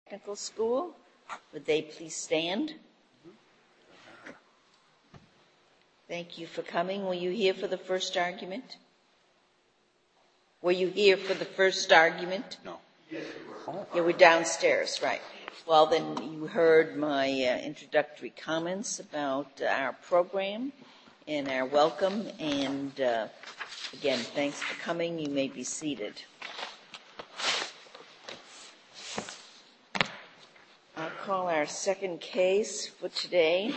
Technical School. Would they please stand? Thank you for coming. Were you here for the first argument? Were you here for the first argument? No. You were downstairs, right. Well, then you heard my introductory comments about our program and our welcome. And again, thanks for coming. You may be seated. I'll call our second case for today,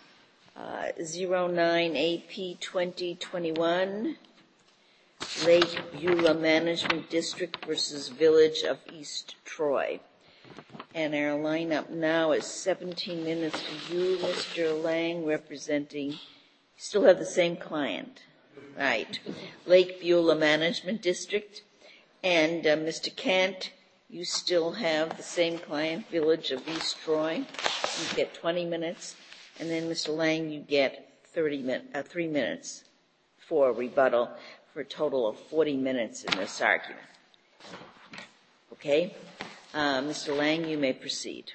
09AP2021, Lake Beulah Management District versus Village of East Troy. And our lineup now is 17 minutes for you, Mr. Lang, representing, you still have the same client, right? Lake Beulah Management District. And Mr. Kent, you still have the same client, Village of East Troy. You get 20 minutes. And then, Mr. Lang, you get 3 minutes for a rebuttal for a total of 40 minutes in this argument. Okay? Mr. Lang, you may proceed.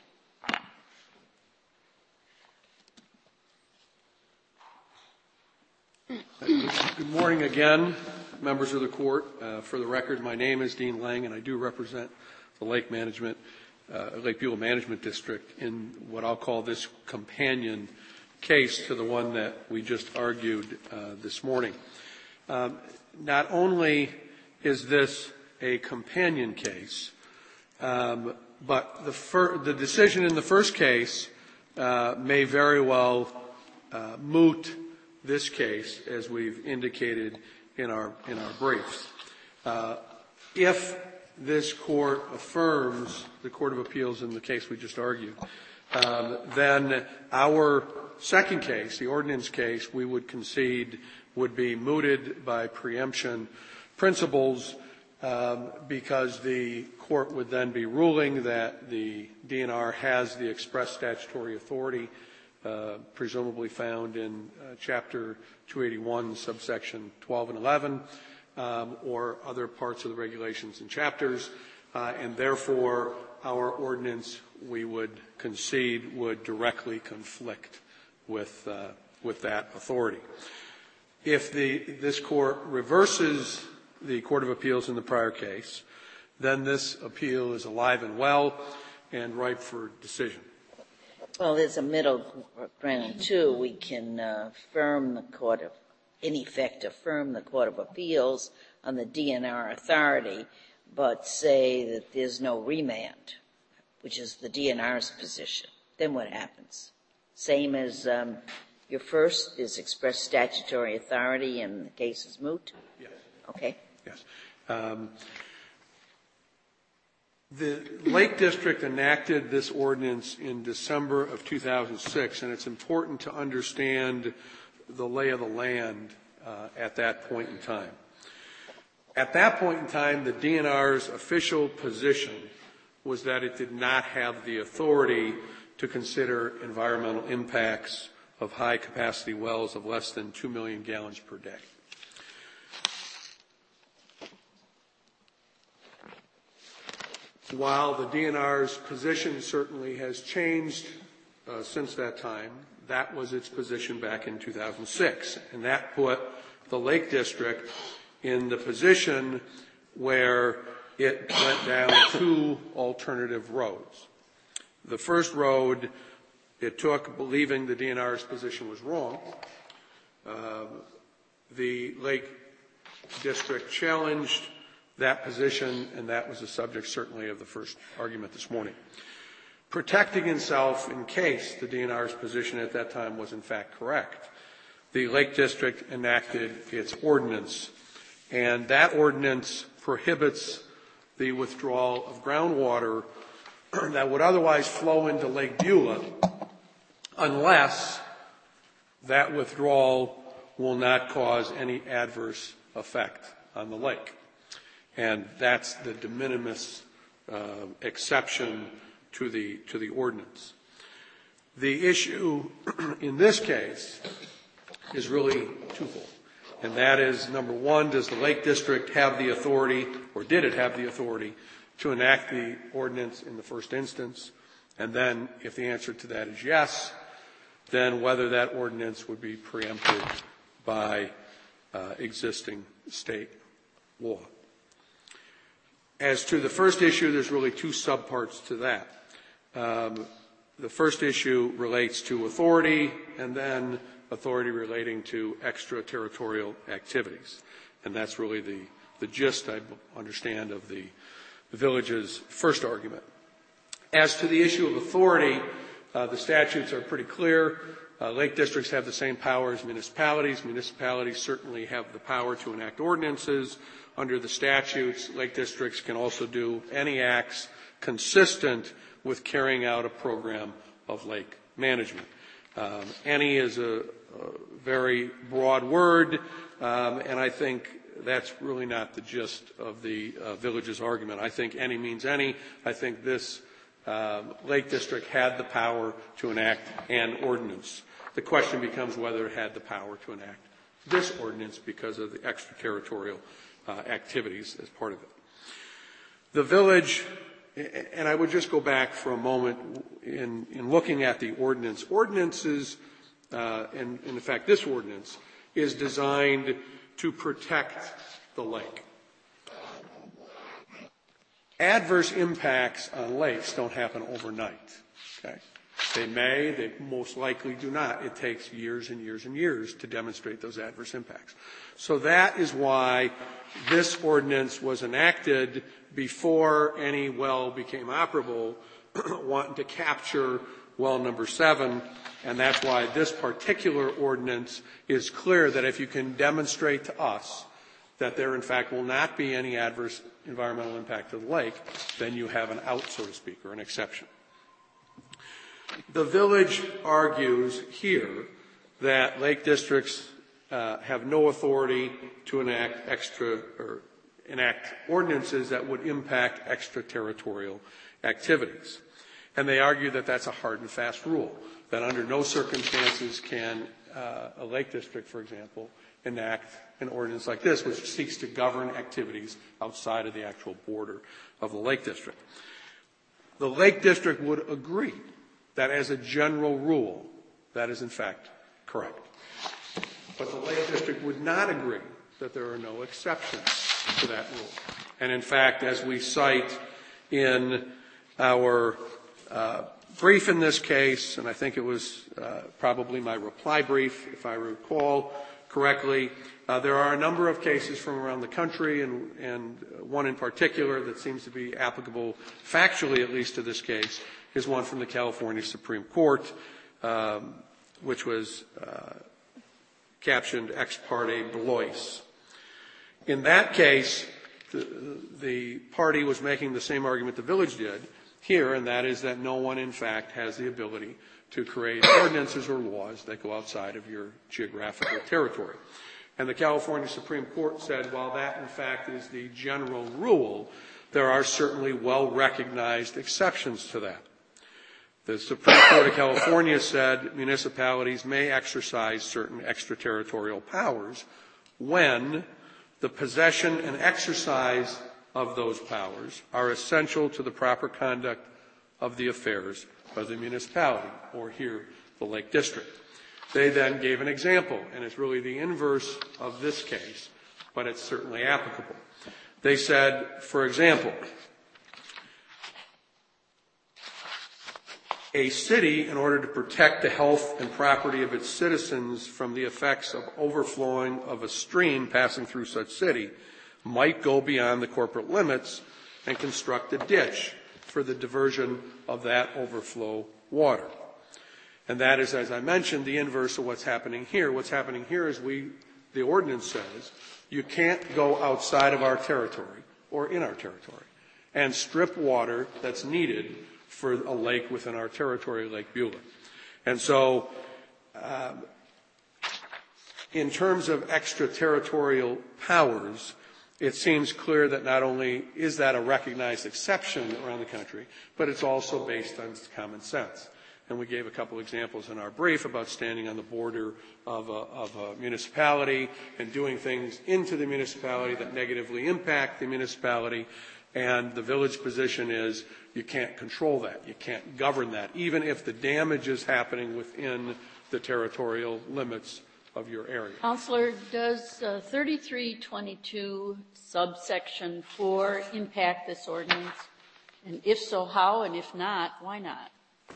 Good morning again, members of the court. For the record, my name is Dean Lang, and I do represent the Lake Beulah Management District in what I'll call this companion case to the one that we just argued this morning. Not only is this a companion case, but the decision in the first case may very well moot this case, as we've indicated in our briefs. If this court affirms the Court of Appeals in the case we just argued, then our second case, the ordinance case, we would concede would be mooted by preemption principles, because the court would then be ruling that the DNR has the express statutory authority presumably found in Chapter 281, subsection 12 and 11, or other parts of the regulations and chapters, and therefore our ordinance, we would concede, would directly conflict with that authority. If this court reverses the Court of Appeals in the prior case, then this appeal is alive and well and ripe for decision. Well, there's a middle ground, too. We can affirm the Court of Appeals on the DNR authority, but say that there's no remand, which is the DNR's position. Then what happens? Same as your first is express statutory authority and the case is moot? Yes. Okay. Yes. The Lake District enacted this ordinance in December of 2006, and it's important to understand the lay of the land at that point in time. At that point in time, the DNR's official position was that it did not have the authority to consider environmental impacts of high-capacity wells of less than 2 million gallons per day. While the DNR's position certainly has changed since that time, that was its position back in 2006, and that put the Lake District in the position where it went down two alternative roads. The first road it took, believing the DNR's position was wrong. The Lake District challenged that position, and that was the subject certainly of the first argument this morning. Protecting itself in case the DNR's position at that time was in fact correct, the Lake District enacted its ordinance, and that ordinance prohibits the withdrawal of groundwater that would otherwise flow into Lake Beulah unless that withdrawal will not cause any adverse effect on the lake. And that's the de minimis exception to the ordinance. The issue in this case is really twofold. And that is, number one, does the Lake District have the authority, or did it have the authority, to enact the ordinance in the first instance, and then if the answer to that is yes, then whether that ordinance would be preempted by existing state law. As to the first issue, there's really two subparts to that. The first issue relates to authority, and then authority relating to extraterritorial activities. And that's really the gist, I understand, of the village's first argument. As to the issue of authority, the statutes are pretty clear. Lake districts have the same power as municipalities. Municipalities certainly have the power to enact ordinances. Under the statutes, lake districts can also do any acts consistent with carrying out a program of lake management. Any is a very broad word, and I think that's really not the gist of the village's argument. I think any means any. I think this lake district had the power to enact an ordinance. The question becomes whether it had the power to enact this ordinance because of the extraterritorial activities as part of it. The village, and I would just go back for a moment in looking at the ordinance. Ordinances, and in fact this ordinance, is designed to protect the lake. Adverse impacts on lakes don't happen overnight. Okay? They most likely do not. It takes years and years and years to demonstrate those adverse impacts. So that is why this ordinance was enacted before any well became operable, wanting to capture well number 7, and that's why this particular ordinance is clear that if you can demonstrate to us that there in fact will not be any adverse environmental impact to the lake, then you have an out, so to speak, or an exception. The village argues here that lake districts have no authority to enact ordinances that would impact extraterritorial activities. And they argue that that's a hard and fast rule, that under no circumstances can a lake district, for example, enact an ordinance like this, which seeks to govern activities outside of the actual border of the lake district. The lake district would agree that as a general rule, that is in fact correct. But the lake district would not agree that there are no exceptions to that rule. And in fact, as we cite in our brief in this case, and I think it was probably my reply brief, if I recall correctly, there are a number of cases from around the country, and one in particular that seems to be applicable factually, at least to this case, is one from the California Supreme Court, which was captioned Ex parte Belois. In that case, the party was making the same argument the village did here, and that is that no one, in fact, has the ability to create ordinances or laws that go outside of your geographical territory. And the California Supreme Court said, while that, in fact, is the general rule, there are certainly well-recognized exceptions to that. The Supreme Court of California said municipalities may exercise certain extraterritorial powers when the possession and exercise of those powers are essential to the proper conduct of the affairs of the municipality, or here, the Lake District. They then gave an example, and it's really the inverse of this case, but it's certainly applicable. They said, for example, a city, in order to protect the health and property of its citizens from the effects of overflowing of a stream passing through such city, might go beyond the corporate limits and construct a ditch for the diversion of that overflow water. And that is, as I mentioned, the inverse of what's happening here. What's happening here is the ordinance says you can't go outside of our territory or in our territory and strip water that's needed for a lake within our territory, Lake Beulah. And so in terms of extraterritorial powers, it seems clear that not only is that a recognized exception around the country, but it's also based on common sense. And we gave a couple examples in our brief about standing on the border of a municipality and doing things into the municipality that negatively impact the municipality. And the village position is you can't control that. You can't govern that, even if the damage is happening within the territorial limits of your area. Counselor, does 3322 subsection 4 impact this ordinance? And if so, how? And if not, why not?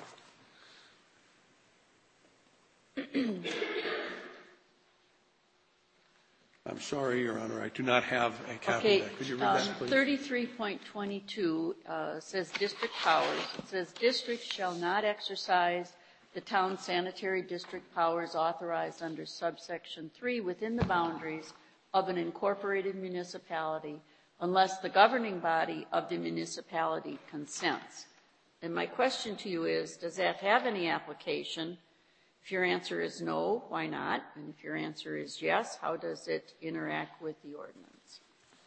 I'm sorry, Your Honor, I do not have a copy of that. Could you read that, please? 33.22 says district powers. It says districts shall not exercise the town sanitary district powers authorized under subsection 3 within the boundaries of an incorporated municipality unless the governing body of the municipality consents. And my question to you is, does that have any application? If your answer is no, why not? And if your answer is yes, how does it interact with the ordinance?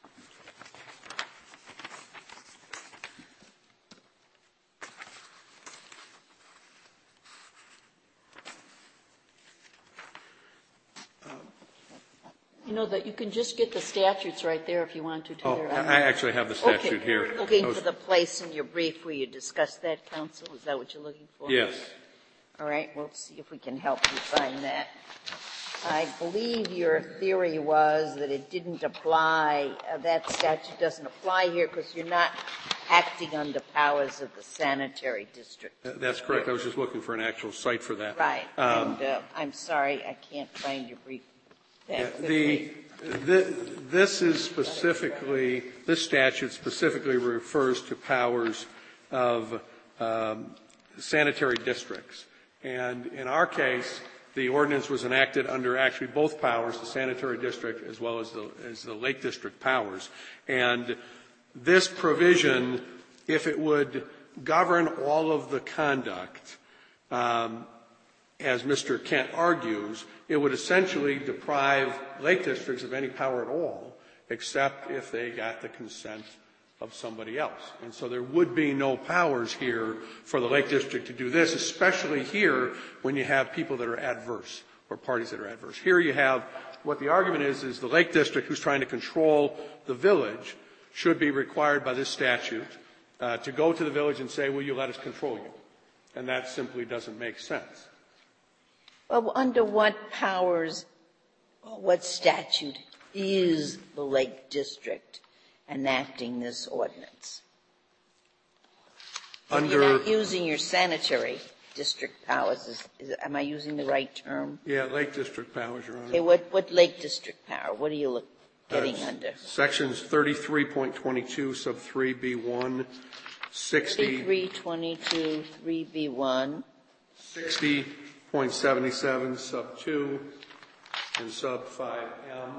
You know that you can just get the statutes right there if you want to. Oh, I actually have the statute Okay. here. Looking for the place in your brief where you discuss that, counsel? Is that what you're looking for? Yes. All right, we'll see if we can help you find that. I believe your theory was that it didn't apply, that statute doesn't apply here because you're not acting under powers of the sanitary district. That's correct. I was just looking for an actual site for that. Right. And I'm sorry, I can't find your brief. This is specifically, this statute specifically refers to powers of sanitary districts. And in our case, the ordinance was enacted under actually both powers, the sanitary district as well as the Lake District powers. And this provision, if it would govern all of the conduct, as Mr. Kent argues, it would essentially deprive Lake Districts of any power at all, except if they got the consent of somebody else. And so there would be no powers here for the Lake District to do this, especially here when you have people that are adverse or parties that are adverse. Here you have what the argument is the Lake District, who's trying to control the village, should be required by this statute to go to the village and say, will you let us control you? And that simply doesn't make sense. Well, under what powers, what statute is the Lake District enacting this ordinance? You're not using your sanitary district powers. Am I using the right term? Yeah, Lake District powers, Your Honor. Okay, what Lake District power? What are you getting under? Sections 33.22 sub 3B1, 3322 3B1. 60.77 sub 2 and sub 5M.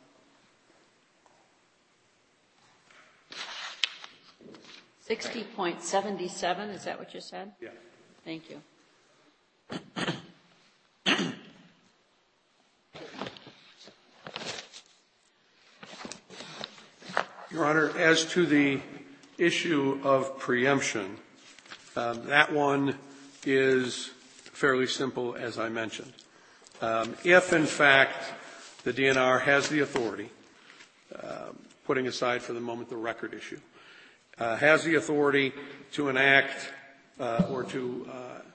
$60.77, is that what you said? Yeah. Thank you. Your Honor, as to the issue of preemption, that one is fairly simple, as I mentioned. If, in fact, the DNR has the authority, putting aside for the moment the record issue, has the authority to enact or to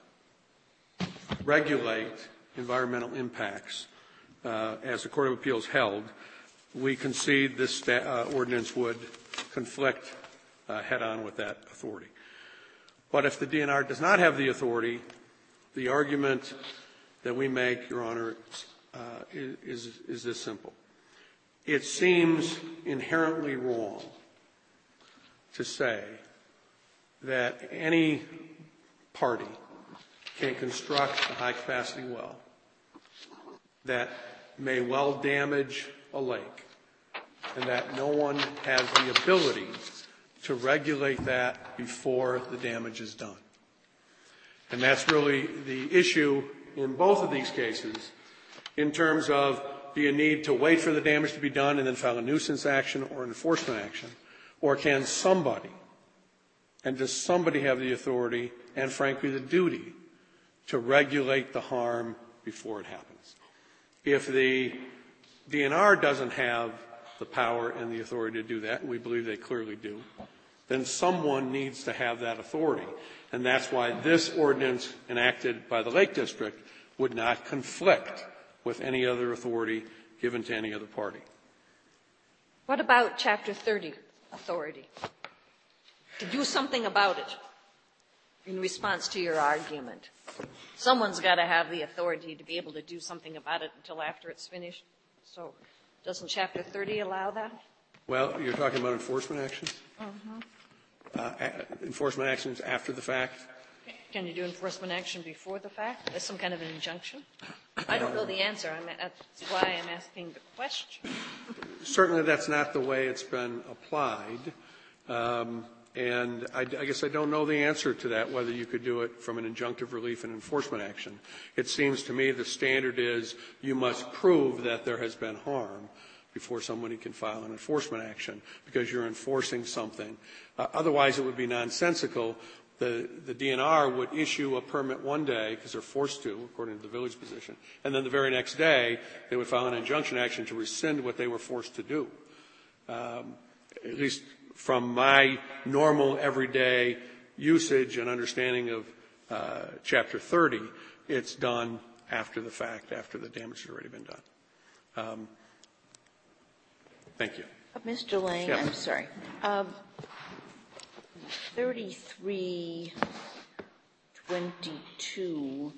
regulate environmental impacts, as the Court of Appeals held, we concede this ordinance would conflict head-on with that authority. But if the DNR does not have the authority, the argument that we make, Your Honor, is this simple. It seems inherently wrong to say that any party can construct a high-capacity well that may well damage a lake and that no one has the ability to regulate that before the damage is done. And that's really the issue in both of these cases in terms of, do you need to wait for the damage to be done and then file a nuisance action or enforcement action? Or can somebody, and does somebody have the authority and, frankly, the duty to regulate the harm before it happens? If the DNR doesn't have the power and the authority to do that, and we believe they clearly do, then someone needs to have that authority. And that's why this ordinance enacted by the Lake District would not conflict with any other authority given to any other party. What about Chapter 30 authority? To do something about it in response to your argument. Someone's got to have the authority to be able to do something about it until after it's finished. So doesn't Chapter 30 allow that? Well, you're talking about enforcement actions? Enforcement actions after the fact? Can you do enforcement action before the fact? As some kind of an injunction? I don't know the answer. That's why I'm asking the question. Certainly that's not the way it's been applied. And I guess I don't know the answer to that, whether you could do it from an injunctive relief and enforcement action. It seems to me the standard is you must prove that there has been harm before somebody can file an enforcement action because you're enforcing something. Otherwise, it would be nonsensical. The DNR would issue a permit one day because they're forced to, according to the village position, and then the very next day they would file an injunction action to rescind what they were forced to do. At least from my normal everyday usage and understanding of Chapter 30, it's done after the fact, after the damage has already been done. Thank you. Mr. Lang, Yes. I'm sorry. 3322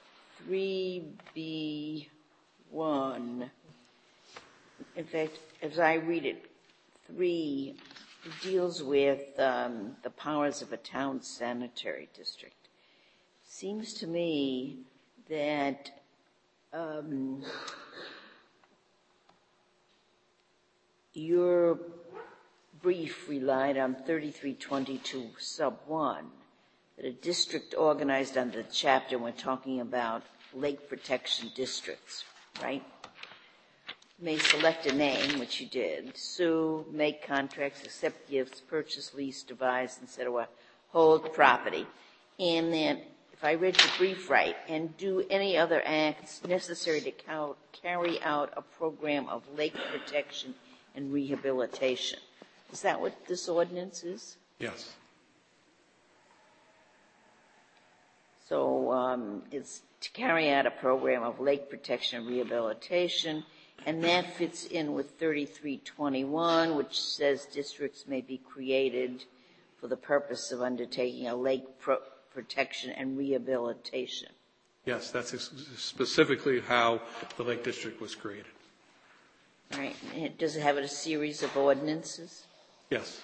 3B1. In fact, as I read it, 3 deals with the powers of a town sanitary district. Seems to me that your brief relied on 3322 sub 1, that a district organized under the chapter, we're talking about lake protection districts, right? May select a name, which you did, sue, make contracts, accept gifts, purchase, lease, devise, etc., hold property. And then, if I read your brief right, and do any other acts necessary to carry out a program of lake protection and rehabilitation. Is that what this ordinance is? Yes. So it's to carry out a program of lake protection and rehabilitation, and that fits in with 3321, which says districts may be created for the purpose of undertaking a lake protection and rehabilitation. Yes, that's specifically how the Lake District was created. All right. And does it have a series of ordinances? Yes.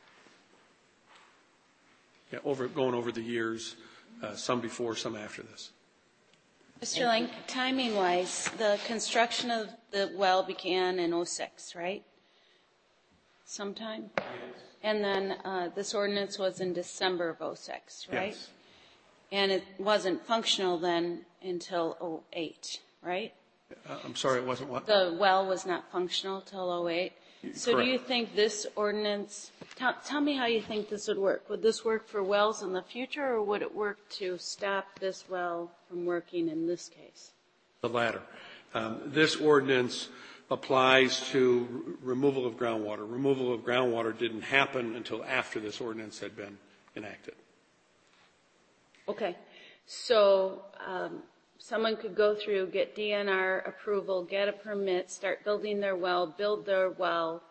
Yeah, going over the years, some before, some after this. Mr. Lang, timing-wise, the construction of the well began in 2006, right? Sometime? Yes. And then this ordinance was in December of 2006, right? Yes. And it wasn't functional then until 2008, right? I'm sorry, it wasn't what? The well was not functional till 2008. So Correct. do you think this ordinance, tell me how you think this would work. Would this work for wells in the future, or would it work to stop this well from working in this case? The latter. This ordinance applies to removal of groundwater. Removal of groundwater didn't happen until after this ordinance had been enacted. Okay. So someone could go through, get DNR approval, get a permit, start building their well, build their well.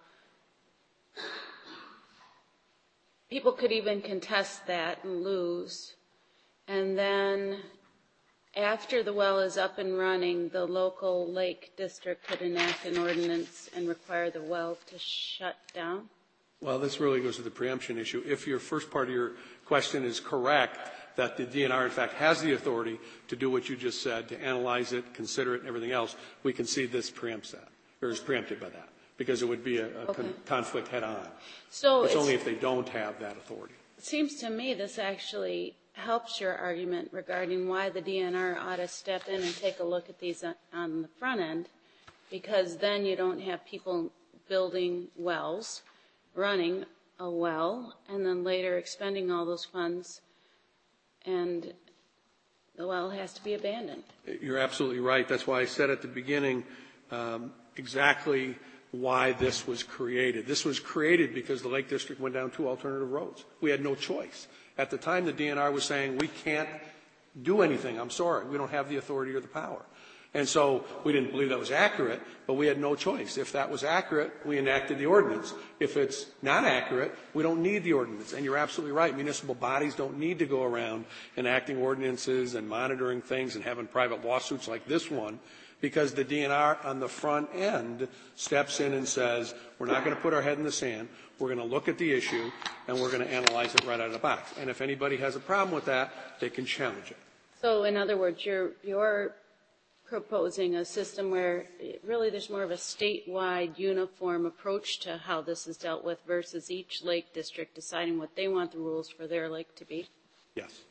People could even contest that and lose. And then after the well is up and running, the local lake district could enact an ordinance and require the well to shut down? Well, this really goes to the preemption issue. If your first part of your question is correct, that the DNR, in fact, has the authority to do what you just said, to analyze it, consider it, and everything else, we can see this preempts that, or is preempted by that, because it would be a conflict head-on. So it's only if they don't have that authority. It seems to me this actually helps your argument regarding why the DNR ought to step in and take a look at these on the front end, because then you don't have people building wells, running a well, and then later expending all those funds, and the well has to be abandoned. You're absolutely right. That's why I said at the beginning exactly why this was created. This was created because the Lake District went down 2 alternative roads. We had no choice. At the time, the DNR was saying, we can't do anything. I'm sorry. We don't have the authority or the power. And so we didn't believe that was accurate, but we had no choice. If that was accurate, we enacted the ordinance. If it's not accurate, we don't need the ordinance. And you're absolutely right. Municipal bodies don't need to go around enacting ordinances and monitoring things and having private lawsuits like this one, because the DNR on the front end steps in and says, we're not going to put our head in the sand. We're going to look at the issue, and we're going to analyze it right out of the box. And if anybody has a problem with that, they can challenge it. So, in other words, you're proposing a system where really there's more of a statewide uniform approach to how this is dealt with versus each lake district deciding what they want the rules for their lake to be? Yes.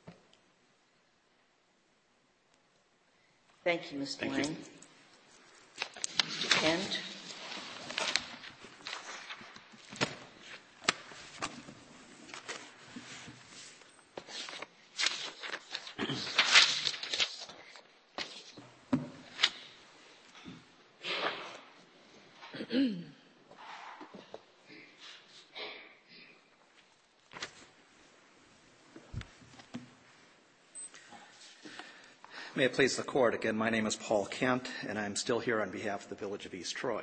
Thank you, Mr. Thank Lang. you. Mr. Kent. May it please the Court, again, my name is Paul Kent, and I'm still here on behalf of the Village of East Troy.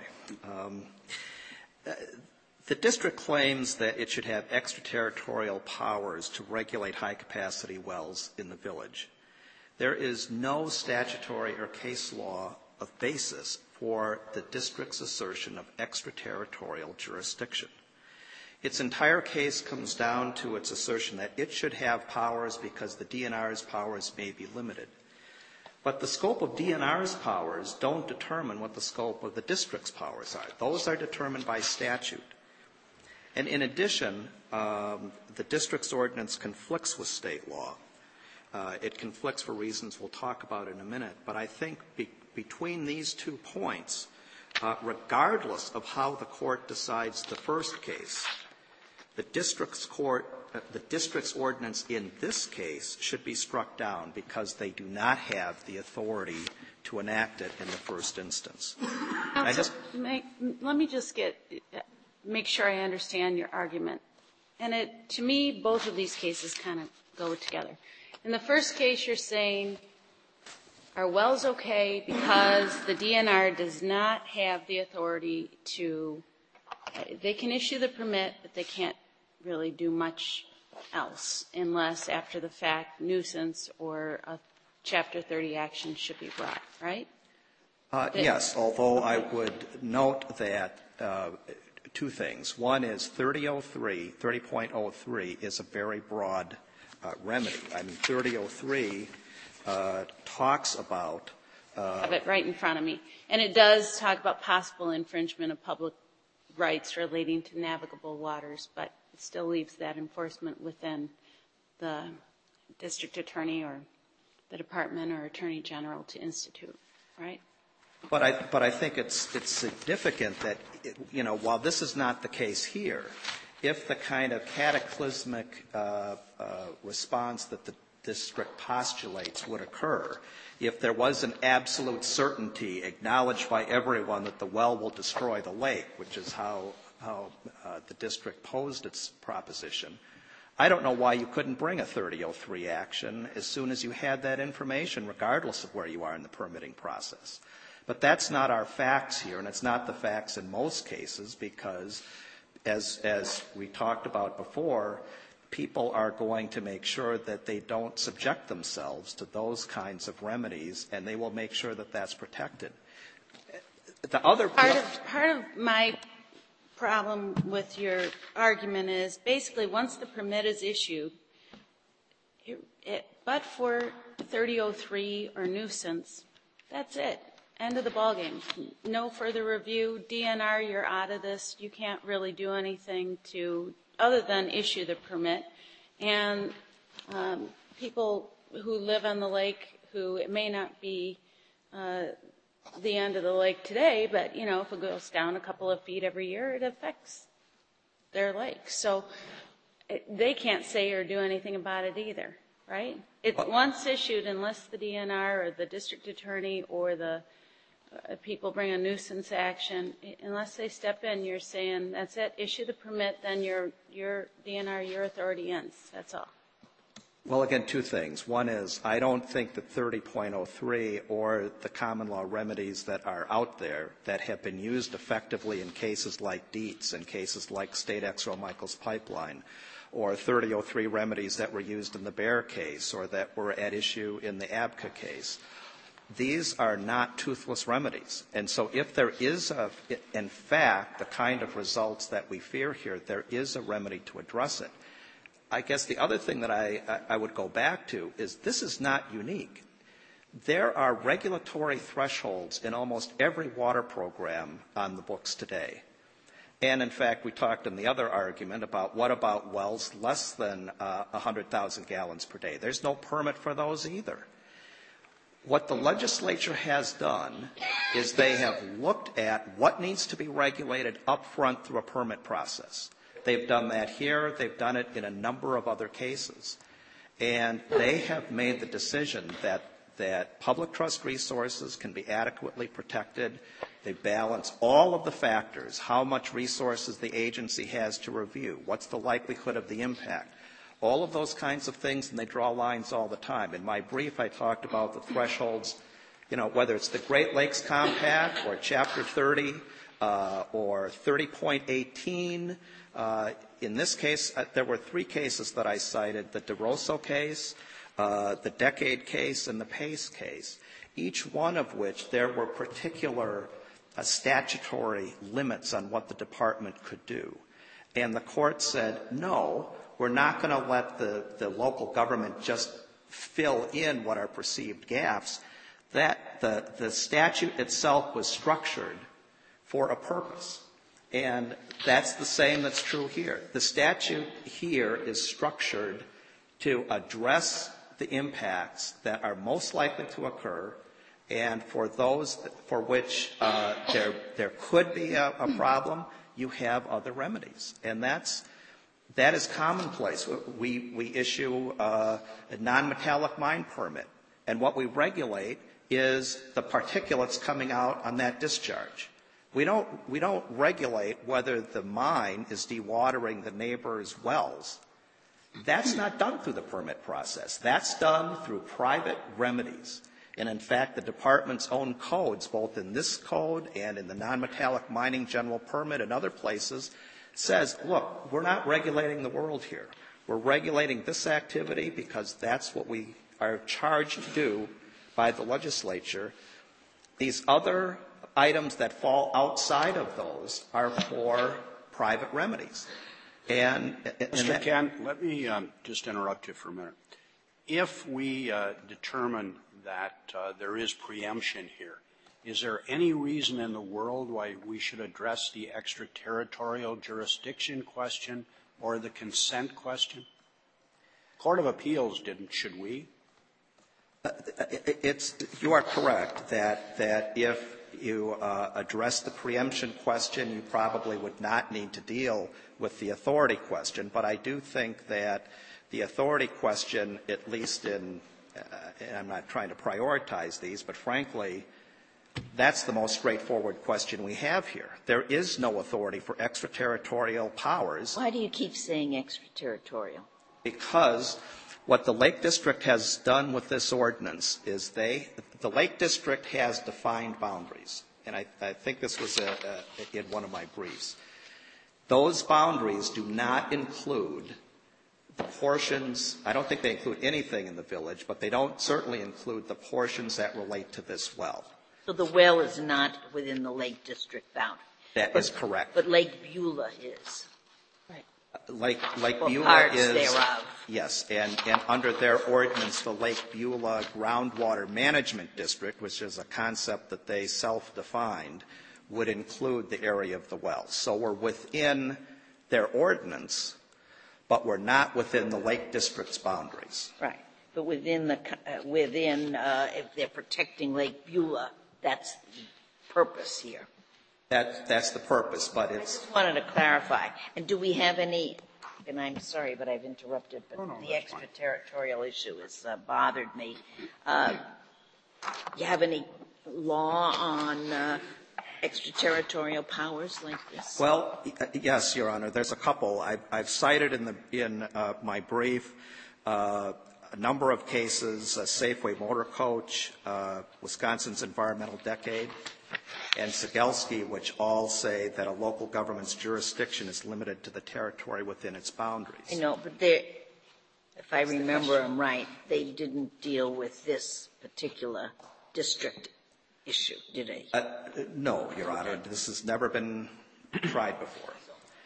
The district claims that it should have extraterritorial powers to regulate high-capacity wells in the village. There is no statutory or case law of basis for the district's assertion of extraterritorial jurisdiction. Its entire case comes down to its assertion that it should have powers because the DNR's powers may be limited. But the scope of DNR's powers don't determine what the scope of the district's powers are. Those are determined by statute. And in addition, the district's ordinance conflicts with state law. It conflicts for reasons we'll talk about in a minute. But I think between these 2 points, regardless of how the court decides the first case, the district's ordinance in this case should be struck down because they do not have the authority to enact it in the first instance. Let me just make sure I understand your argument. And to me, both of these cases kind of go together. In the first case, you're saying our well's okay because the DNR does not have the authority to, they can issue the permit, but they can't really do much else unless after the fact nuisance or a Chapter 30 action should be brought, right? Yes, although I would note that 2 things. One is 30.03 is a very broad remedy. I mean, 30.03 talks about I have it right in front of me. And it does talk about possible infringement of public rights relating to navigable waters, but it still leaves that enforcement within the district attorney or the department or attorney general to institute, right? But I think it's significant that, while this is not the case here, if the kind of cataclysmic response that the district postulates would occur, if there was an absolute certainty acknowledged by everyone that the well will destroy the lake, which is how the district posed its proposition, I don't know why you couldn't bring a 30.03 action as soon as you had that information, regardless of where you are in the permitting process. But that's not our facts here, and it's not the facts in most cases because, as we talked about before, people are going to make sure that they don't subject themselves to those kinds of remedies, and they will make sure that that's protected. The other part of my problem with your argument is basically once the permit is issued, but for 30.03 or nuisance, that's it. End of the ballgame. No further review. DNR, you're out of this. You can't really do anything other than issue the permit. And people who live on the lake, who it may not be the end of the lake today, but, if it goes down a couple of feet every year, it affects their lake. So they can't say or do anything about it either, right? It's once issued, unless the DNR or the district attorney or the people bring a nuisance action, unless they step in, you're saying, that's it, issue the permit, then your DNR, your authority ends. That's all. Well, again, two things. One is I don't think that 30.03 or the common law remedies that are out there that have been used effectively in cases like Dietz and cases like State Ex Rel Michaels Pipeline, or 30.03 remedies that were used in the Bear case or that were at issue in the ABCA case. These are not toothless remedies. And so if there is, in fact, the kind of results that we fear here, there is a remedy to address it. I guess the other thing that I would go back to is this is not unique. There are regulatory thresholds in almost every water program on the books today. And, in fact, we talked in the other argument about what about wells less than 100,000 gallons per day. There's no permit for those either. What the legislature has done is they have looked at what needs to be regulated up front through a permit process. They've done that here. They've done it in a number of other cases. And they have made the decision that public trust resources can be adequately protected. They balance all of the factors, how much resources the agency has to review, what's the likelihood of the impact, all of those kinds of things, and they draw lines all the time. In my brief, I talked about the thresholds, whether it's the Great Lakes Compact or Chapter 30 or 30.18. In this case, there were three cases that I cited, the DeRosso case, the Decade case, and the Pace case, each one of which there were particular statutory limits on what the department could do. And the court said, no, we're not going to let the local government just fill in what are perceived gaps. That the statute itself was structured for a purpose. And that's the same that's true here. The statute here is structured to address the impacts that are most likely to occur, and for those for which there could be a problem, you have other remedies. And that is commonplace. We issue a non-metallic mine permit, and what we regulate is the particulates coming out on that discharge. We don't regulate whether the mine is dewatering the neighbor's wells. That's not done through the permit process. That's done through private remedies. And in fact, the department's own codes, both in this code and in the non-metallic mining general permit and other places, says, look, we're not regulating the world here. We're regulating this activity because that's what we are charged to do by the legislature. These other items that fall outside of those are for private remedies. And Mr. Kent, let me just interrupt you for a minute. If we determine that there is preemption here, is there any reason in the world why we should address the extraterritorial jurisdiction question or the consent question? Court of Appeals didn't, should we? You are correct that if you address the preemption question, you probably would not need to deal with the authority question. But I do think that the authority question, at least in, and I'm not trying to prioritize these, but frankly, that's the most straightforward question we have here. There is no authority for extraterritorial powers. Why do you keep saying extraterritorial? Because what the Lake District has done with this ordinance is the Lake District has defined boundaries. And I think this was in one of my briefs. Those boundaries do not include the portions, I don't think they include anything in the village, but they don't certainly include the portions that relate to this well. So the well is not within the Lake District boundary? That is correct. But Lake Beulah is? Lake Well, Beulah parts is, thereof. yes, and under their ordinance, the Lake Beulah Groundwater Management District, which is a concept that they self-defined, would include the area of the well. So we're within their ordinance, but we're not within the Lake District's boundaries. Right. But within if they're protecting Lake Beulah, that's the purpose here. That's the purpose, but it's... I just wanted to clarify. And do we have any, and I'm sorry, but I've interrupted, but the extraterritorial issue has bothered me. You have any law on extraterritorial powers like this? Well, yes, Your Honor. There's a couple. I've cited in my brief a number of cases, Safeway Motor Coach, Wisconsin's Environmental Decade, and Cegelski, which all say that a local government's jurisdiction is limited to the territory within its boundaries. I know, but if I remember them right, they didn't deal with this particular district issue, did they? No, Your Honor. This has never been tried before.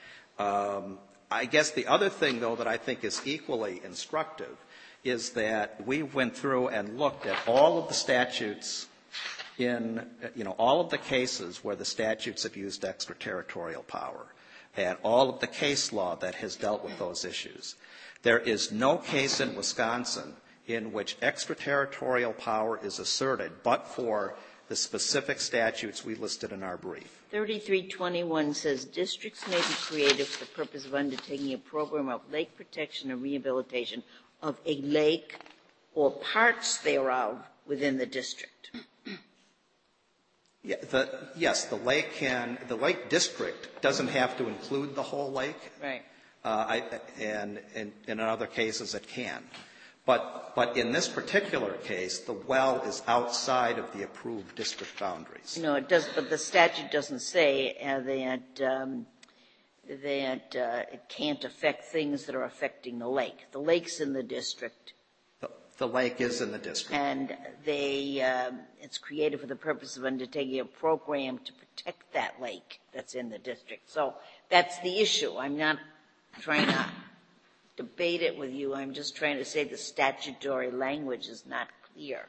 I guess the other thing, though, that I think is equally instructive is that we went through and looked at all of the statutes in, all of the cases where the statutes have used extraterritorial power and all of the case law that has dealt with those issues. There is no case in Wisconsin in which extraterritorial power is asserted but for the specific statutes we listed in our brief. 3321 says districts may be created for the purpose of undertaking a program of lake protection and rehabilitation of a lake or parts thereof within the district. Yeah, the lake district doesn't have to include the whole lake. Right. And in other cases it can. But in this particular case, the well is outside of the approved district boundaries. No, it does, but the statute doesn't say that it can't affect things that are affecting the lake. The lake's in the district. The lake is in the district. And it's created for the purpose of undertaking a program to protect that lake that's in the district. So that's the issue. I'm not trying to debate it with you. I'm just trying to say the statutory language is not clear.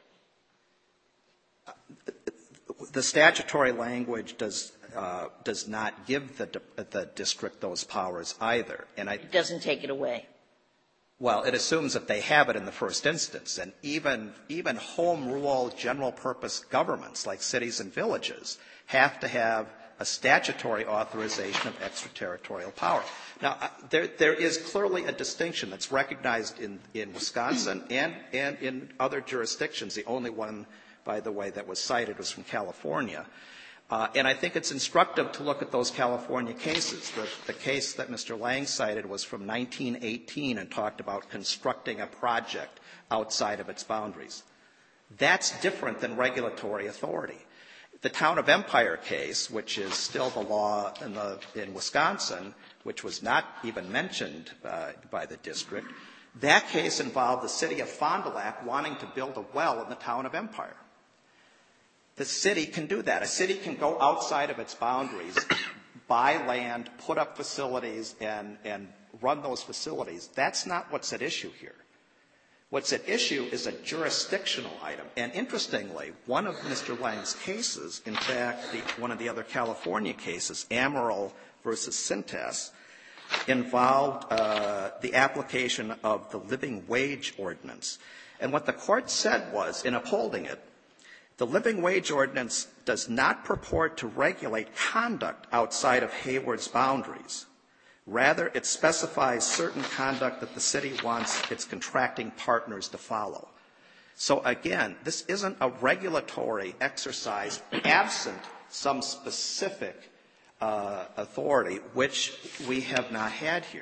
The statutory language does not give the district those powers either. And it doesn't take it away. Well, it assumes that they have it in the first instance. And even home rule general purpose governments like cities and villages have to have a statutory authorization of extraterritorial power. Now, there is clearly a distinction that's recognized in Wisconsin and in other jurisdictions. The only one, by the way, that was cited was from California. And I think it's instructive to look at those California cases. The case that Mr. Lang cited was from 1918 and talked about constructing a project outside of its boundaries. That's different than regulatory authority. The Town of Empire case, which is still the law in Wisconsin, which was not even mentioned by the district, that case involved the city of Fond du Lac wanting to build a well in the Town of Empire. The city can do that. A city can go outside of its boundaries, buy land, put up facilities, and run those facilities. That's not what's at issue here. What's at issue is a jurisdictional item. And interestingly, one of Mr. Lang's cases, in fact, one of the other California cases, Amaral versus Cintas, involved the application of the living wage ordinance. And what the court said was, in upholding it, the living wage ordinance does not purport to regulate conduct outside of Hayward's boundaries. Rather, it specifies certain conduct that the city wants its contracting partners to follow. So again, this isn't a regulatory exercise absent some specific authority, which we have not had here.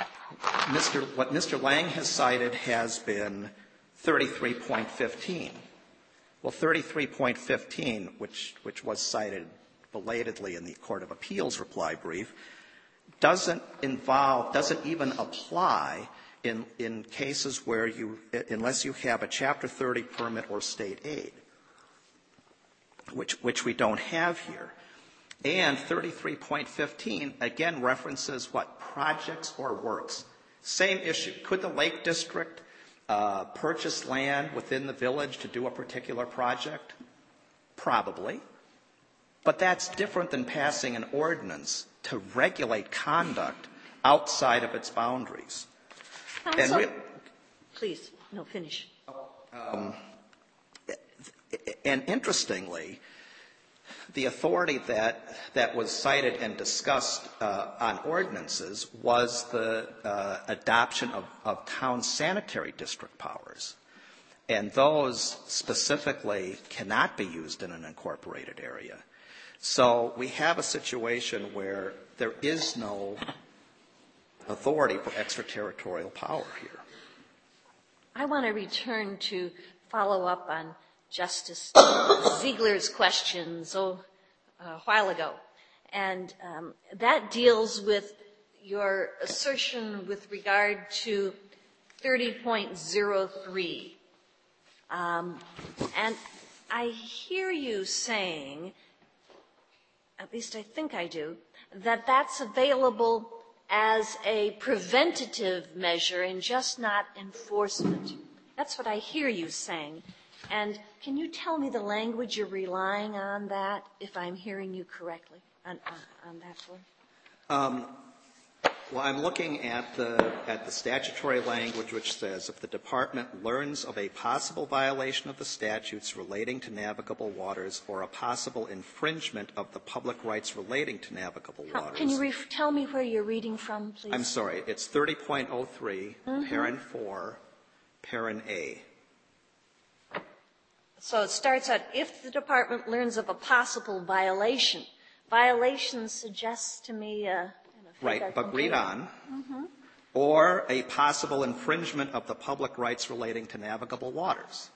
What Mr. Lang has cited has been 33.15. Well, 33.15, which was cited belatedly in the Court of Appeals reply brief, doesn't even apply in cases where unless you have a Chapter 30 permit or state aid, which we don't have here. And 33.15, again, references what? Projects or works. Same issue. Could the Lake District purchase land within the village to do a particular project? Probably. But that's different than passing an ordinance to regulate conduct outside of its boundaries. Counsel, please, no, finish. And interestingly, the authority that was cited and discussed on ordinances was the adoption of town sanitary district powers. and those specifically cannot be used in an incorporated area. So we have a situation where there is no authority for extraterritorial power here. I want to return to follow up on Justice Ziegler's questions a while ago. And that deals with your assertion with regard to 30.03. And I hear you saying, at least I think I do, that that's available as a preventative measure and just not enforcement. That's what I hear you saying. And can you tell me the language you're relying on that, if I'm hearing you correctly on that one? Well, I'm looking at the statutory language which says if the department learns of a possible violation of the statutes relating to navigable waters or a possible infringement of the public rights relating to navigable waters. Can you tell me where you're reading from, please? I'm sorry. It's 30.03, parent 4, parent A. So it starts out, if the department learns of a possible violation. Violation suggests to me right, but read on. Or a possible infringement of the public rights relating to navigable waters.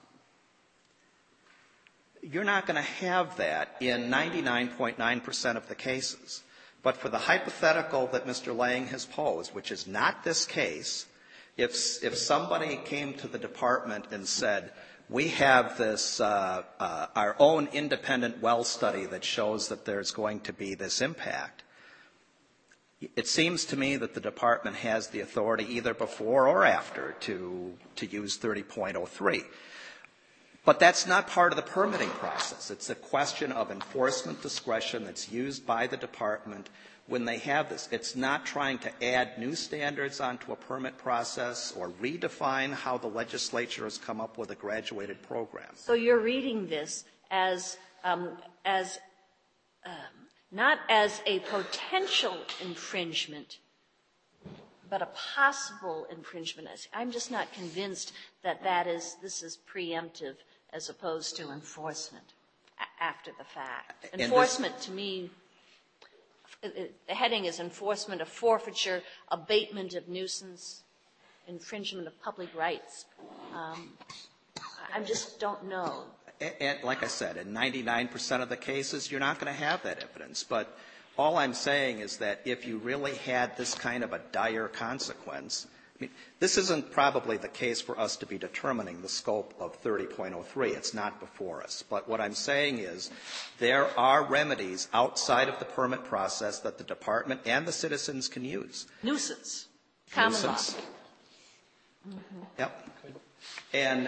You're not going to have that in 99.9% of the cases. But for the hypothetical that Mr. Lang has posed, which is not this case, if somebody came to the department and said, we have this, our own independent well study that shows that there's going to be this impact, it seems to me that the department has the authority either before or after to use 30.03. But that's not part of the permitting process. It's a question of enforcement discretion that's used by the department when they have this. It's not trying to add new standards onto a permit process or redefine how the legislature has come up with a graduated program. So you're reading this as not as a potential infringement, but a possible infringement. I'm just not convinced that this is preemptive as opposed to enforcement after the fact. Enforcement, to me, the heading is enforcement of forfeiture, abatement of nuisance, infringement of public rights. I just don't know. And like I said, in 99% of the cases, you're not going to have that evidence. But all I'm saying is that if you really had this kind of a dire consequence, I mean, this isn't probably the case for us to be determining the scope of 30.03. It's not before us. But what I'm saying is there are remedies outside of the permit process that the department and the citizens can use. Nuisance. Common law. Yep. And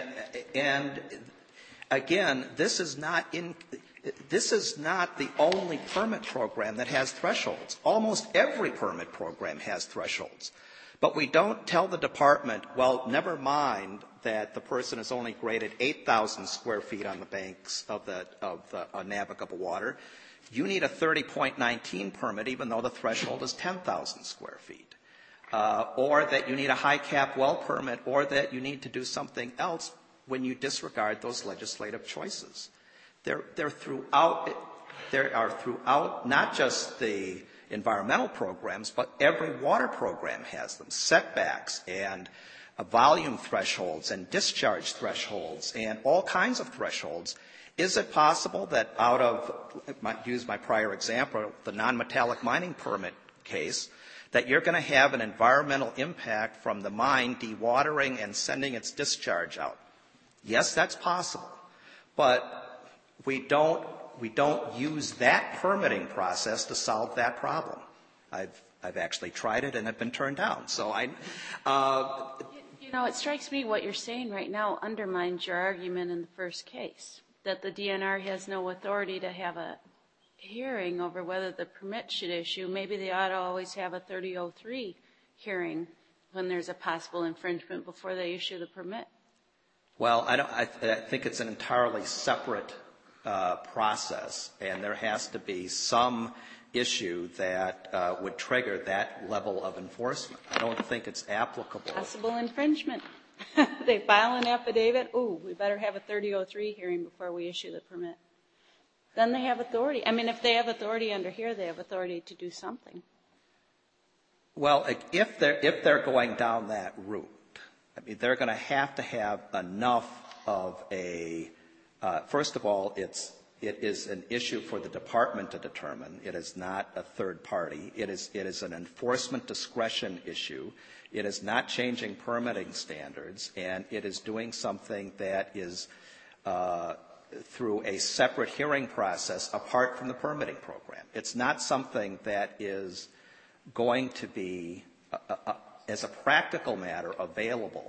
again, this is not the only permit program that has thresholds. Almost every permit program has thresholds. But we don't tell the department, well, never mind that the person has only graded 8,000 square feet on the banks of the navigable water. You need a 30.19 permit even though the threshold is 10,000 square feet. Or that you need a high cap well permit, or that you need to do something else when you disregard those legislative choices. There are throughout not just the environmental programs, but every water program has them. Setbacks and volume thresholds and discharge thresholds and all kinds of thresholds. Is it possible that out of, I might use my prior example, the non-metallic mining permit case, that you're going to have an environmental impact from the mine dewatering and sending its discharge out? Yes, that's possible. But we don't use that permitting process to solve that problem. I've actually tried it and have been turned down. So it strikes me what you're saying right now undermines your argument in the first case, that the DNR has no authority to have a hearing over whether the permit should issue. Maybe they ought to always have a 30.03 hearing when there's a possible infringement before they issue the permit. Well, I think it's an entirely separate process, and there has to be some issue that would trigger that level of enforcement. I don't think it's applicable. Possible infringement. They file an affidavit, ooh, we better have a 3003 hearing before we issue the permit. Then they have authority. I mean, if they have authority under here, they have authority to do something. Well, if they're going down that route, I mean, they're going to have enough of a, first of all, it is an issue for the department to determine. It is not a third party. It is an enforcement discretion issue. It is not changing permitting standards, and it is doing something that is through a separate hearing process apart from the permitting program. It's not something that is going to be, as a practical matter, available.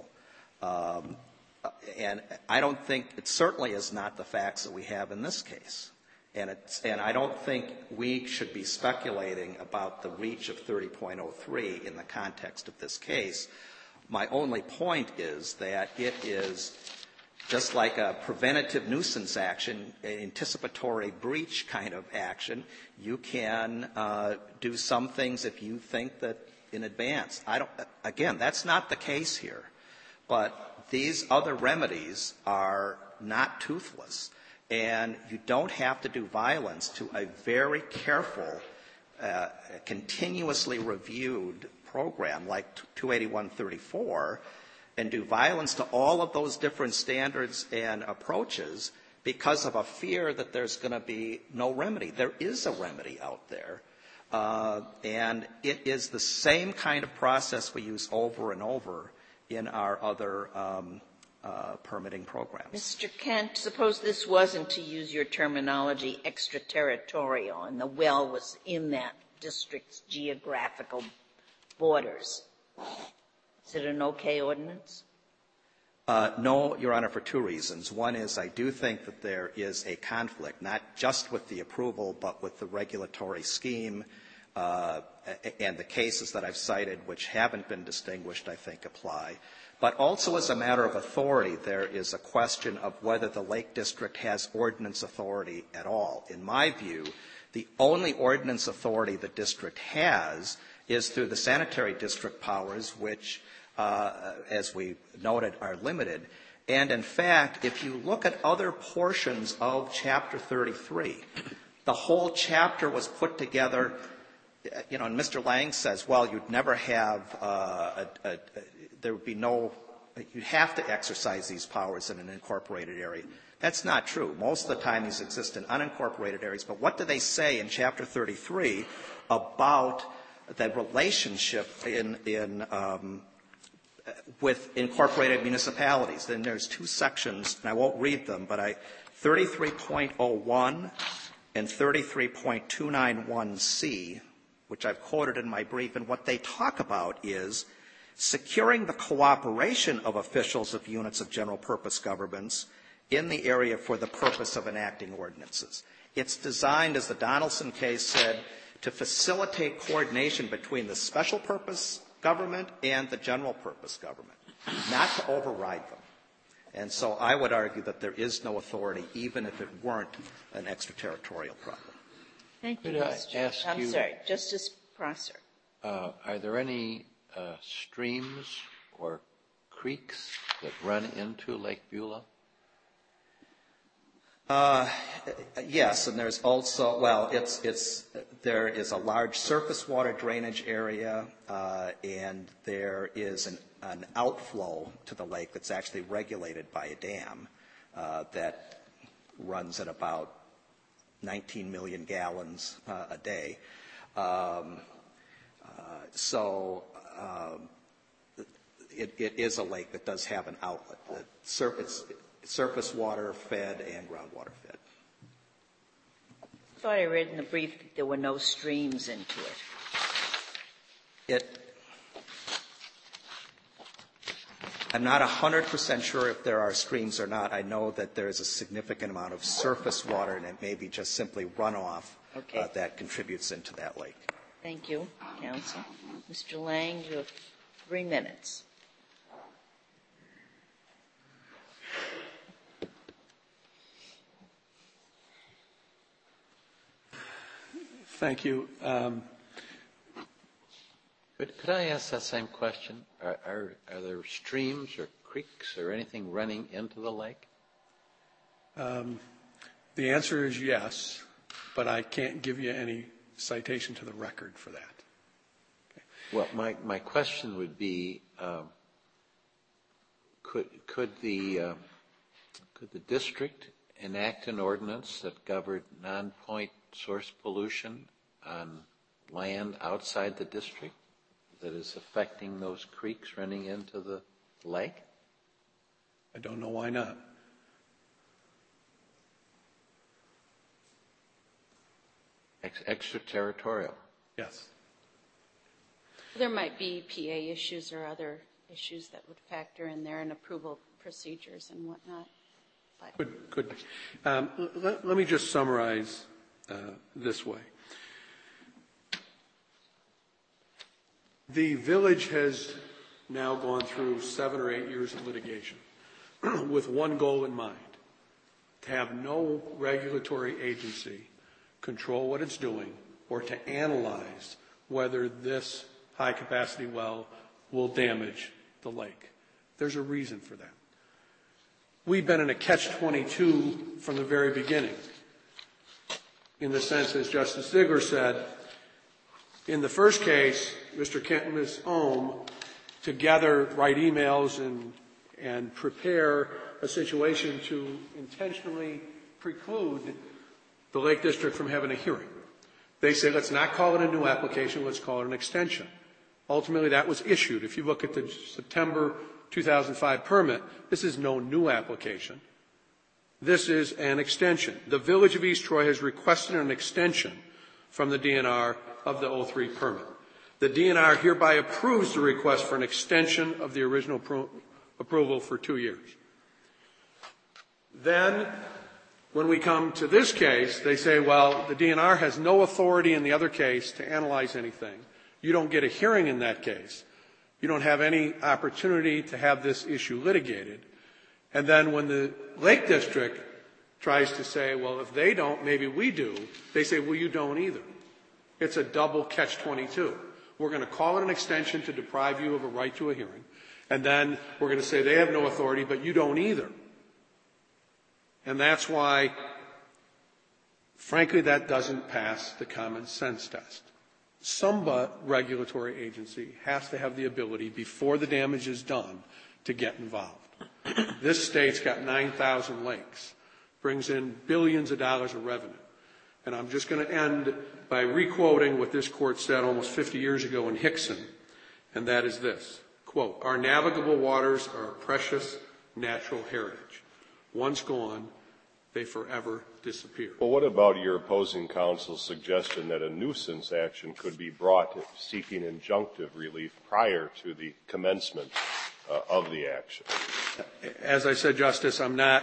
And I don't think, it certainly is not the facts that we have in this case. And I don't think we should be speculating about the reach of 30.03 in the context of this case. My only point is that it is just like a preventative nuisance action, an anticipatory breach kind of action. You can do some things if you think that in advance. Again, that's not the case here. But these other remedies are not toothless. And you don't have to do violence to a very careful, continuously reviewed program like 28134 and do violence to all of those different standards and approaches because of a fear that there's going to be no remedy. There is a remedy out there. And it is the same kind of process we use over and over in our other permitting programs. Mr. Kent, suppose this wasn't, to use your terminology, extraterritorial, and the well was in that district's geographical borders. Is it an okay ordinance? No, Your Honor, for two reasons. One is I do think that there is a conflict, not just with the approval, but with the regulatory scheme, and the cases that I've cited which haven't been distinguished, I think, apply. But also as a matter of authority, there is a question of whether the Lake District has ordinance authority at all. In my view, the only ordinance authority the district has is through the sanitary district powers, which, as we noted, are limited. And in fact, if you look at other portions of Chapter 33, the whole chapter was put together, you know, and Mr. Lang says, well, you'd never have there would be no, you'd have to exercise these powers in an incorporated area. That's not true. Most of the time these exist in unincorporated areas. But what do they say in Chapter 33 about the relationship with incorporated municipalities? Then there's two sections, and I won't read them, but 33.01 and 33.291C, which I've quoted in my brief, and what they talk about is securing the cooperation of officials of units of general purpose governments in the area for the purpose of enacting ordinances. It's designed, as the Donaldson case said, to facilitate coordination between the special purpose government and the general purpose government, not to override them. And so I would argue that there is no authority, even if it weren't an extraterritorial problem. Thank you, Could I ask I'm you, sorry, Justice Prosser. Are there any streams or creeks that run into Lake Beulah? Yes, and there's also, well, there is a large surface water drainage area, and there is an outflow to the lake that's actually regulated by a dam that runs at about 19 million gallons a day. So it is a lake that does have an outlet. It's surface water fed and groundwater fed. I thought I read in the brief that there were no streams into it. I'm not 100% sure if there are streams or not. I know that there is a significant amount of surface water, and it may be just simply runoff that contributes into that lake. Thank you, counsel. Mr. Lang, you have 3 minutes. Thank you. Could I ask that same question? Are there streams or creeks or anything running into the lake? The answer is yes, but I can't give you any citation to the record for that. Okay. Well, my question would be, could the district enact an ordinance that governed non-point source pollution on land outside the district that is affecting those creeks running into the lake? I don't know why not. Extraterritorial. Yes. There might be EPA issues or other issues that would factor in there and approval procedures and whatnot. Could be. Let me just summarize this way. The village has now gone through 7 or 8 years of litigation with one goal in mind: to have no regulatory agency control what it's doing or to analyze whether this high-capacity well will damage the lake. There's a reason for that. We've been in a catch-22 from the very beginning, in the sense, as Justice Ziegler said, in the first case, Mr. Kent and Ms. Ohm together write emails and prepare a situation to intentionally preclude the Lake District from having a hearing. They say, let's not call it a new application, let's call it an extension. Ultimately, that was issued. If you look at the September 2005 permit, this is no new application. This is an extension. The Village of East Troy has requested an extension from the DNR of the 03 permit. The DNR hereby approves the request for an extension of the original approval for 2 years. Then, when we come to this case, they say, well, the DNR has no authority in the other case to analyze anything. You don't get a hearing in that case. You don't have any opportunity to have this issue litigated. And then when the Lake District tries to say, well, if they don't, maybe we do, they say, well, you don't either. It's a double catch-22. We're going to call it an extension to deprive you of a right to a hearing. And then we're going to say they have no authority, but you don't either. And that's why, frankly, that doesn't pass the common sense test. Some regulatory agency has to have the ability, before the damage is done, to get involved. This state's got 9,000 lakes, brings in billions of dollars of revenue. And I'm just going to end by re-quoting what this court said almost 50 years ago in Hickson, and that is this, quote, our navigable waters are a precious natural heritage. Once gone, they forever disappear. Well, what about your opposing counsel's suggestion that a nuisance action could be brought seeking injunctive relief prior to the commencement of the action? As I said, Justice,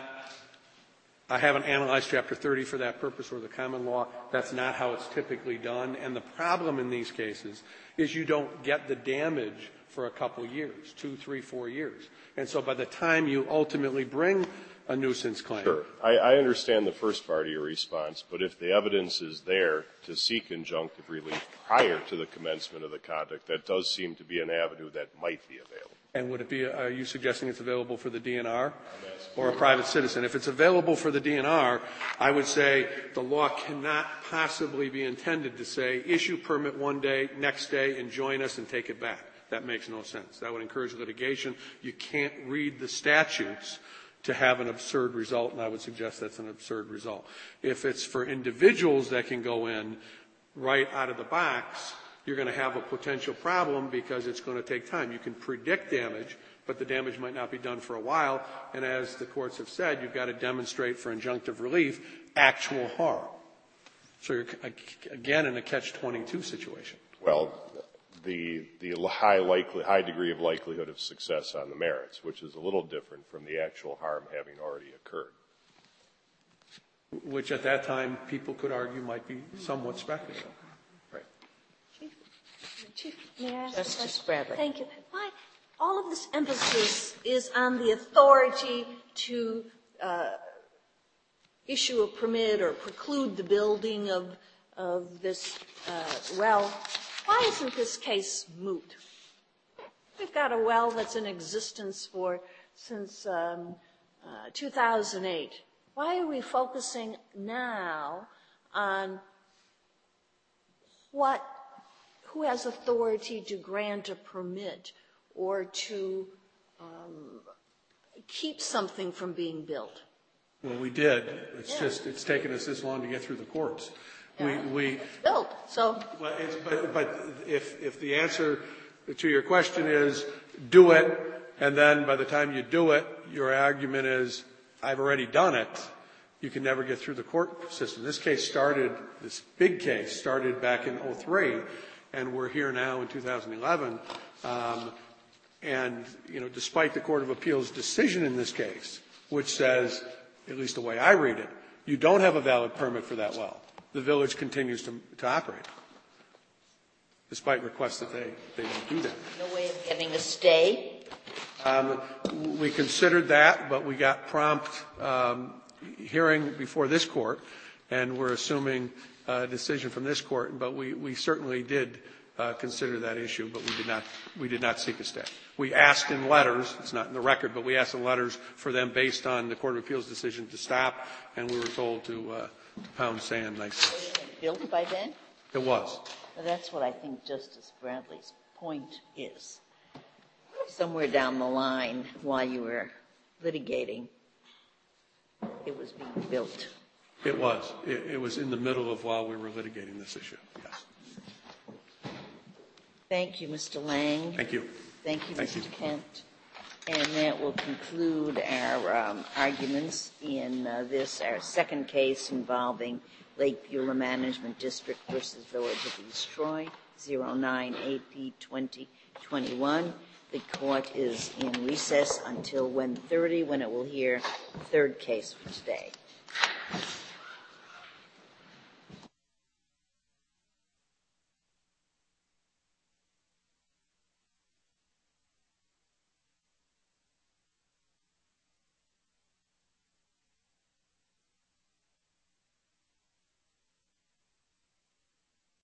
I haven't analyzed Chapter 30 for that purpose or the common law. That's not how it's typically done. And the problem in these cases is you don't get the damage for a couple years, 2, 3, 4 years. And so by the time you ultimately bring a nuisance claim. Sure. I understand the first part of your response, but if the evidence is there to seek injunctive relief prior to the commencement of the conduct, that does seem to be an avenue that might be available. And would it be, are you suggesting it's available for the DNR or a private citizen? If it's available for the DNR, I would say the law cannot possibly be intended to say, issue permit one day, next day, and join us and take it back. That makes no sense. That would encourage litigation. You can't read the statutes to have an absurd result, and I would suggest that's an absurd result. If it's for individuals that can go in right out of the box, you're going to have a potential problem because it's going to take time. You can predict damage, but the damage might not be done for a while, and as the courts have said, you've got to demonstrate for injunctive relief actual harm. So you're, again, in a catch-22 situation. Well, the high degree of likelihood of success on the merits, which is a little different from the actual harm having already occurred. Which at that time people could argue might be somewhat speculative. Right. Chief, may I ask Justice Bradley. Thank you. Why all of this emphasis is on the authority to issue a permit or preclude the building of this well? Why isn't this case moot? We've got a well that's in existence for since 2008. Why are we focusing now on who has authority to grant a permit or to keep something from being built? Well, we did. It's taken us this long to get through the courts. It's built, so. But if the answer to your question is do it, and then by the time you do it, your argument is I've already done it, you can never get through the court system. This big case started back in 2003, and we're here now in 2011. And, despite the Court of Appeals decision in this case, which says, at least the way I read it, you don't have a valid permit for that well, the village continues to operate, despite requests that they don't do that. No way of getting a stay? We considered that, but we got prompt hearing before this court, and we're assuming a decision from this court. But we certainly did consider that issue, but we did not seek a stay. We asked in letters, it's not in the record, but we asked in letters for them based on the Court of Appeals decision to stop, and we were told to pound sand nicely. Was it built by then? It was. Well, that's what I think Justice Bradley's point is. Somewhere down the line, while you were litigating, it was being built. It was. It was in the middle of while we were litigating this issue, yes. Thank you, Mr. Lang. Thank you. Thank you, Mr. Kent. And that will conclude our arguments in our second case involving Lake Beulah Management District versus Village of East Troy, 09 AP 2021. The court is in recess until 1:30 when it will hear the third case for today.